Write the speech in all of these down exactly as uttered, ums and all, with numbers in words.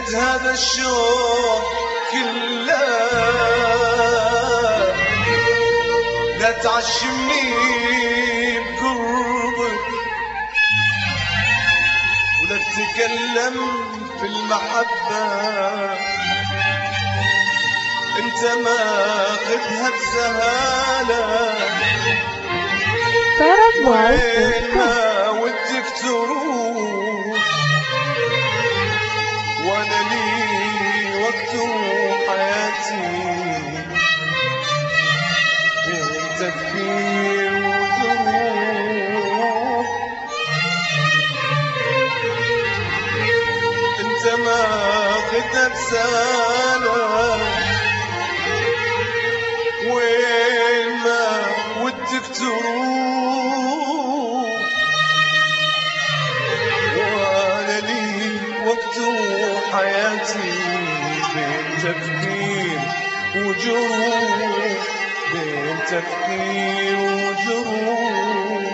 قد هذا الشوق كله لا تعشمني بقربك ولا تتكلم في المحبة انت ماخذها بسهالة وين ما ودك تروح وانا لي وقت حياتي بين تفكير وجروح انت ماخذها بسهالة وين ما ودك تروح وانا لي وقت حياتي بين تفكير وجروح بين تفكير وجروح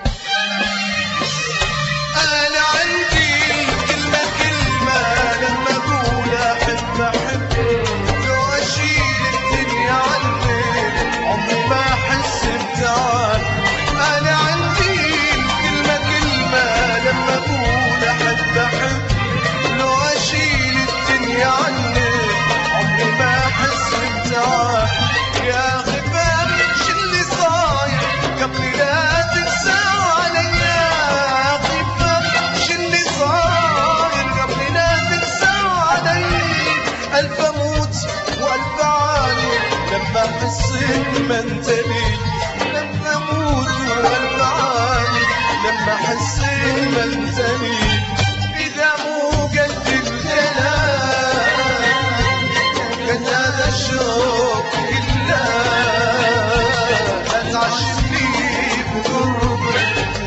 انا عندي كلمة كلمة لما اقول احب احب لو اشيل الدنيا عني عمري ما احس بتعب انا عندي كلمة كلمة لما اقول احب احب لو اشيل الدنيا عني عمري ما احس بتعب يا اخي فاهم شو اللي صاير قبل لا تنسى عليا يا اخي فاهم شو اللي صاير قبل لا تنسى علي الف اموت والف عاني لما احس ما انت لي لما اموت والف عاني لما احس ما انت لي اذا مو قد الكلام قد هذا الشوق كله لا تعشمني بقربك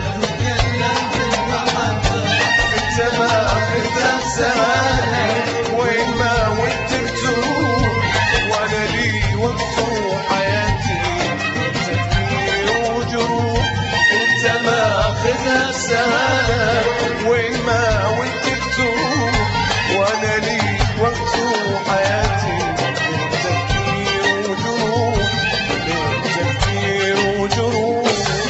انت ماخذها بسهالة وين ما ودك تروح وانا لي وقت حياتي تفكير وجروح انت ماخذها بسهالة وين ما ودك تروح وانا لي وقت حياتي تفكير وجروح تفكير وجروح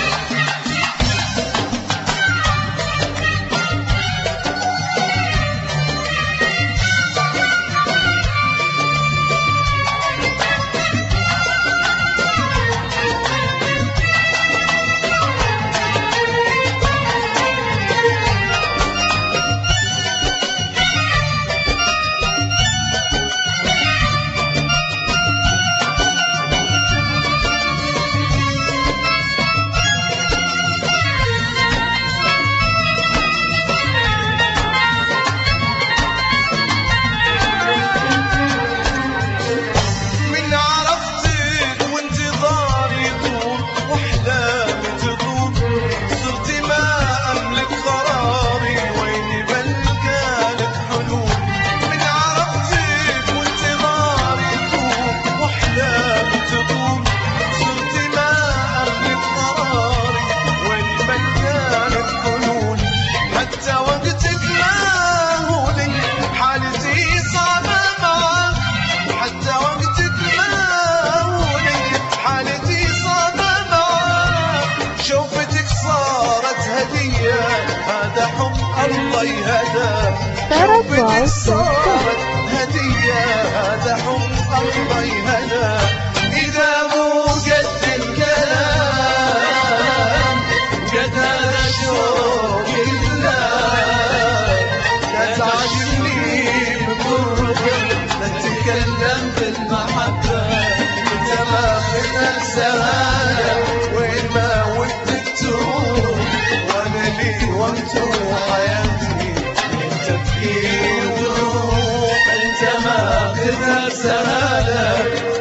هذا حب الله يهدى شوفتك صارت هدية هذا حب الله يهدى إذا مو قد الكلام قد هذا شوق الله لا تعشمني بقربك لا تتكلم بالمحبة انت ماخذها بسهالة وين ما ودك تروح وانا لي وقت حياتي تفكير وجروح انت ماخذها بسهالة